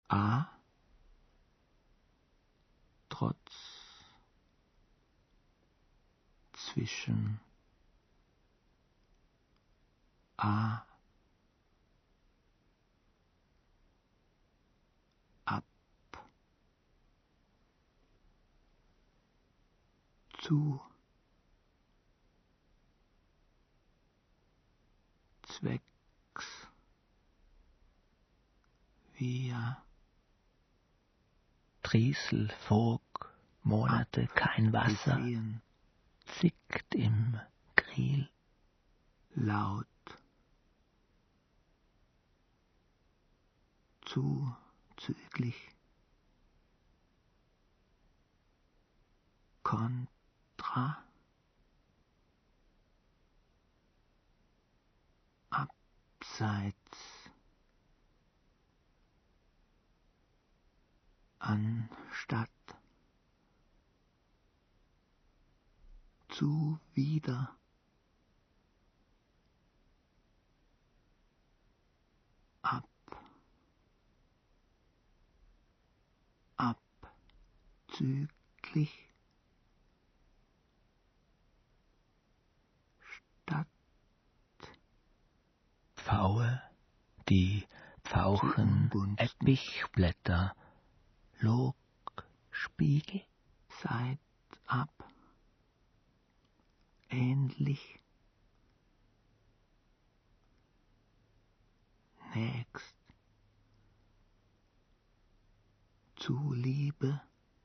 A, trotz, zwischen, A, ab, zu, zwecks, via, Triesel, Vog, Monate, kein Wasser, gesehen, zickt im Griel. laut, zuzüglich, kontra, abseits, anstatt, zuwider, ab, abzüglich, statt, Pfaue, die Pfauchen, zu Ungunsten. Eppichblätter, Log, Spiegel, seit, ab, ähnlich, nächst, zuliebe,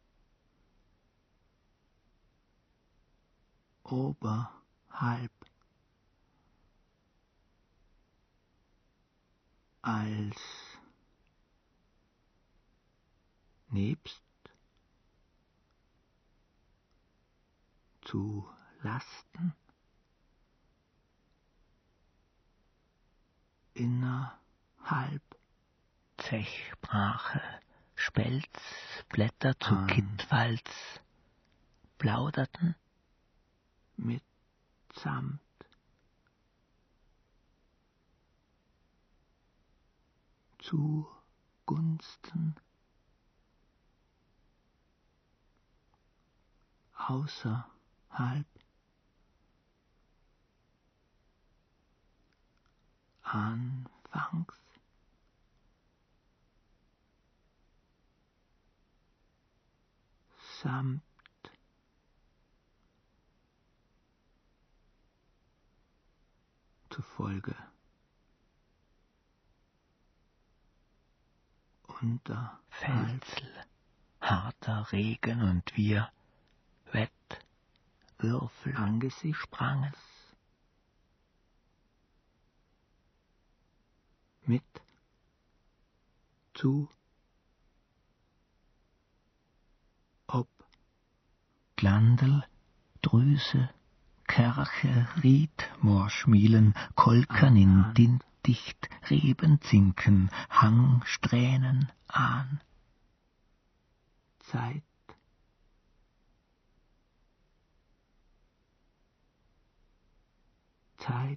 oberhalb, als, nebst, zu Lasten, innerhalb, Zechbrache, Spelz, Blätter zu Kittwalz, plauderten, mitsamt, zugunsten, außerhalb, anfangs, samt, zufolge, unterhalb, Felzel, harter Regen und wir, Wettwürfel, angesichts, sprangen, mit, zu, ob, Glandl, Drüse, Kerche, Ried, Moorschmielen, Kolkern in Dintdicht, Rebenzinken, Hangsträhnen, Ahn, Zeit, Zeit,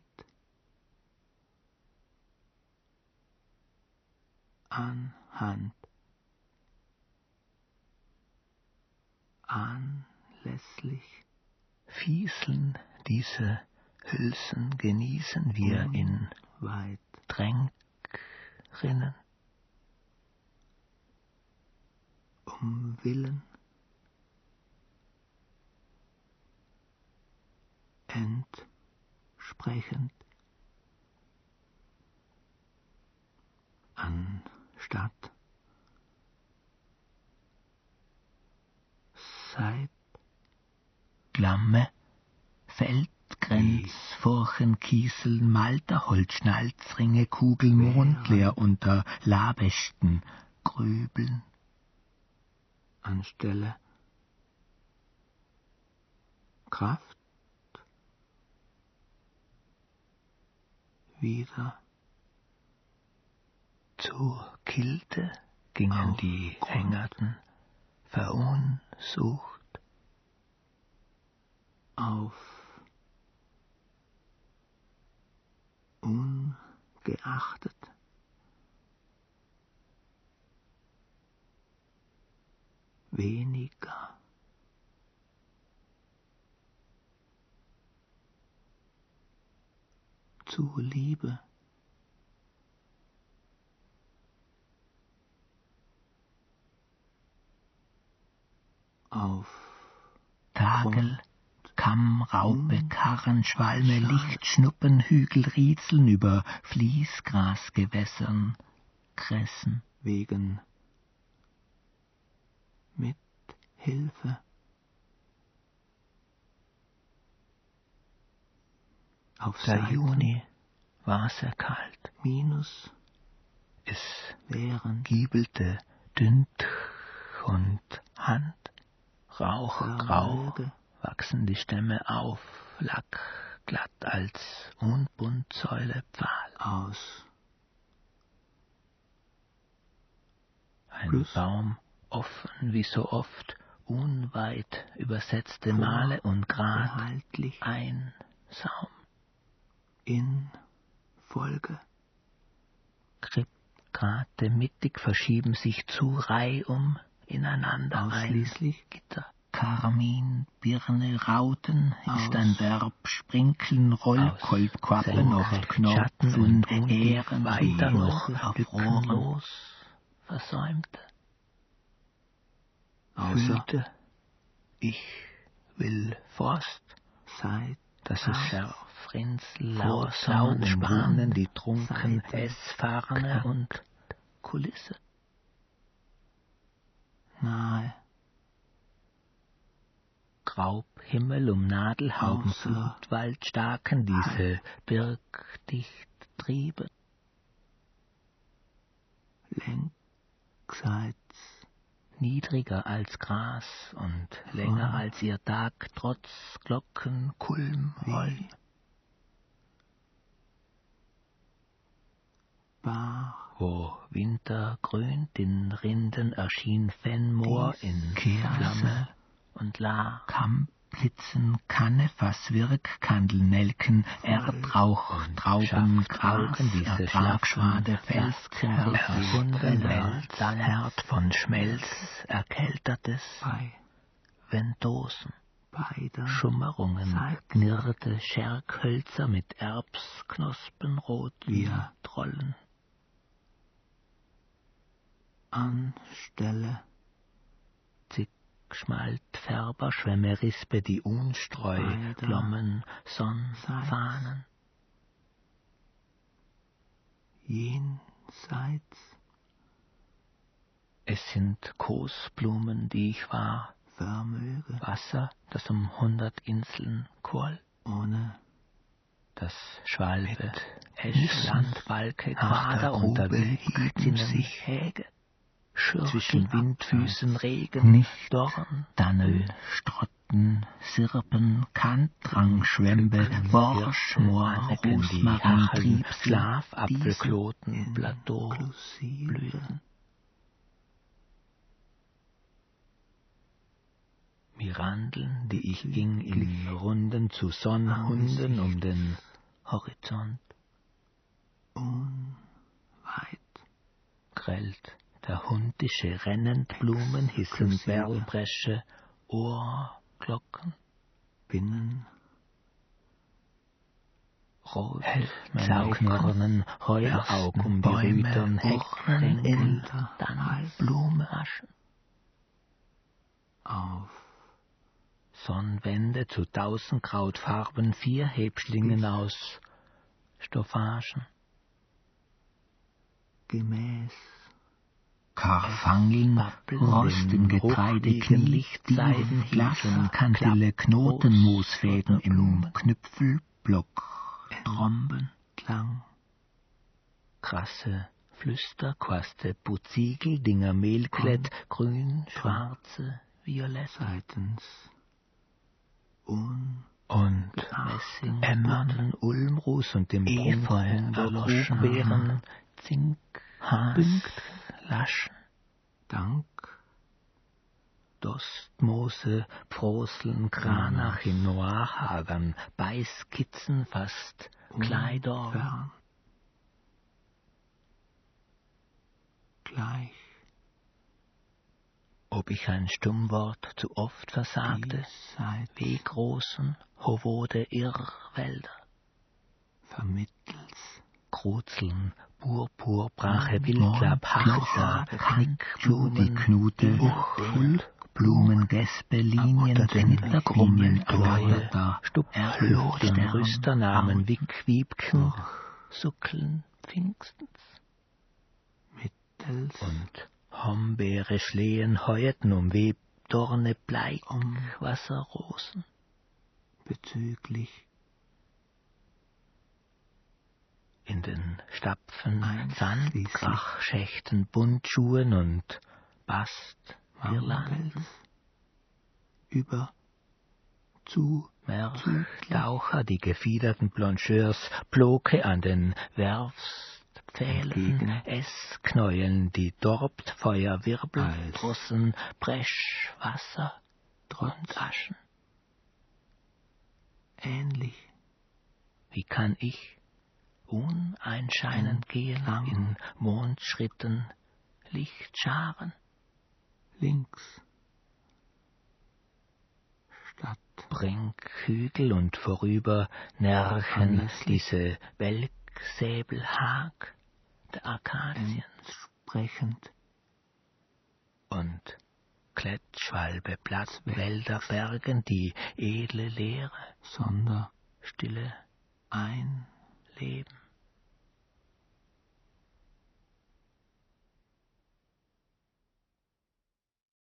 anhand, anlässlich, Fieseln, diese Hülsen genießen wir in weit, Tränkrinnen, Willen, entsprechend, anstatt, seit, Glamme, Feldgrenz, Furchen, Kieseln, Malter, Holzschnalzringe, Kugel, mondleer unter Labechten, Grübeln, anstelle, Kraft, wieder, zur Kilte gingen die Aufgrund. Hängerten, verunsucht, auf, ungeachtet, weniger. Zu Liebe. Auf Tagel, Kamm, Raupe, Karren, Schwalme, Lichtschnuppen, Hügel, Rieseln über Fließgrasgewässern, Kressen. wegen mit Hilfe. Auf Der Seiten Juni war sehr kalt. minus Es während giebelte dünn und Hand. Rauchgrau Vermöge wachsen die Stämme auf, lackglatt als Unbuntsäule Pfahl. aus Ein Plus. Baum, offen wie so oft, unweit übersetzte Male und Grad, behaltlich ein Saum. in Folge Krippgrate mittig verschieben sich zu reihum ineinander ausschließlich ein Gitter. Karmin, Birne, Rauten ist Aus ein Verb, Sprinkeln, Rollkolbquappen, oft Knorpeln, und Ähren, weiter noch erfroren, lückenlos versäumte. außer Fühlte, ich will Forst, Seit dass es Tag, Frinzel, vor Sau umwohnen, die trunken Seiten, Essfarne und Kulisse. nahe Graubhimmel um Nadelhauben, Außer Flutwaldstarken, diese birgdicht trieben. längsseits Niedriger als Gras und länger als ihr Tag, trotz Glocken, Kulm, Rollen. Bach Wo Winter grünt in Rinden, erschien Fenmoor in Kehrse Flamme und Lach. Kammblitzen, Kanne, Fasswirk, Kandelnelken, Erdrauch, Trauben, Gras, Ertragschwade, Felskerl, erfunden, Wels, Herd von Schmelz, Erkältertes, bei Ventosen, beider Schummerungen, Seiten knirrte Scherkhölzer mit Erbsknospen, roten Wir Trollen. anstelle Schmaltfärber, Schwämme, Rispe, die Unstreu, Beider Glommen, Sonnfahnen. jenseits Es sind Kosblumen, die ich war, Vermöge Wasser, das 100 Inseln quoll, ohne das Schwalbe, Eschland, Balke, Quader und der hielten sich Häge. Zwischen Windfüßen, Regen, nicht Dorn, Dannen, Strotten, Sirpen, Kantrang, Schwembe, Worsch, Moor, Rosmarin, Triebsel, Schlafapfelkloten, Plateau, inklusive Blüten. Mirandeln, die ich ging in Runden zu Sonnhunden um den Horizont. unweit Grellt der hundische Rennendblumen, hissen Berlbresche, Ohrglocken. binnen Rotmännerknurren, Heulaug um die Rütern, Heckkränkel, dann Blumeaschen. auf Sonnenwände zu 1000 Krautfarben, 4 Hebschlingen aus Stoffagen. gemäß Karfangeln, Rost im Getreide, Knielichtseiden, Glassen, Kantille, Knoten, Moosfäden im Knüpfelblock, Tromben, Klang krasse Flüsterquaste, Buziegel, Dinger Mehlklett, grün, schwarze, violett, seitens und Messing, Emmernen, Ulmruß und dem Efeu, Krugbeeren, Zink, Haas, Laschen, Dank Dostmoose, Pfroseln, Kranach in Noirhagern, Beißkitzen, fast Kleidor, fern gleich ob ich ein Stummwort zu oft versagte, diesseits wie großen Hovode Irrwälder, vermittels Krutzeln, Purpurbrache, Wildlapp, Wildlapp, Hachser, Knickblumen, Knute, Buchful, Blumengespe, Linien, Zenitlerkrummeln, Treue, Stupflucht, den Rüsternamen, Wickwiebken, Suckeln, Pfingstens mittels und Hombeere, Schlehen, Heuten, Dorne, Bleik, Wasserrosen, bezüglich in den Stapfen, Sand, einschließlich Krachschächten, Buntschuhen und Bastwirlanden, über zu Laucher, die gefiederten Blancheurs, Ploke an den Werfstpfählen, entgegen Essknäueln, die dorbt, Feuerwirbel, als Drossen, Breschwasser trotz und Aschen. ähnlich Wie kann ich uneinscheinend gehen entlang in Mondschritten, Lichtscharen, links statt Brinkhügel und vorüber Nerchen, verlässlich diese Welksäbelhag der Akazien entsprechend und Klettschwalbe, Blattwälder, Bergen, die edle Leere, Sonder stille ein Leben.